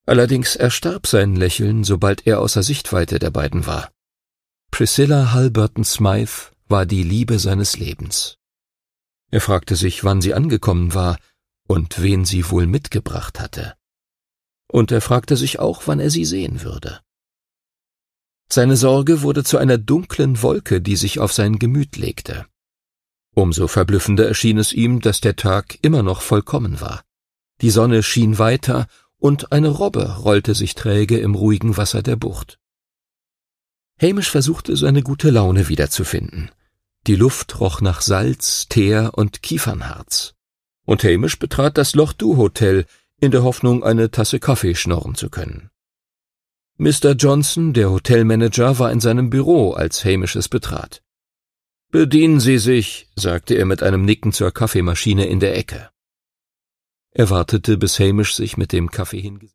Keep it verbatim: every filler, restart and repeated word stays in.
Allerdings erstarb sein Lächeln, sobald er außer Sichtweite der beiden war. Priscilla Halliburton Smythe war die Liebe seines Lebens. Er fragte sich, wann sie angekommen war und wen sie wohl mitgebracht hatte. Und er fragte sich auch, wann er sie sehen würde. Seine Sorge wurde zu einer dunklen Wolke, die sich auf sein Gemüt legte. Umso verblüffender erschien es ihm, dass der Tag immer noch vollkommen war. Die Sonne schien weiter, und eine Robbe rollte sich träge im ruhigen Wasser der Bucht. Hamish versuchte, seine gute Laune wiederzufinden. Die Luft roch nach Salz, Teer und Kiefernharz. Und Hamish betrat das Loch-Du-Hotel in der Hoffnung, eine Tasse Kaffee schnorren zu können. Mister Johnson, der Hotelmanager, war in seinem Büro, als Hamish es betrat. »Bedienen Sie sich«, sagte er mit einem Nicken zur Kaffeemaschine in der Ecke. Er wartete, bis Hamish sich mit dem Kaffee hingesetzt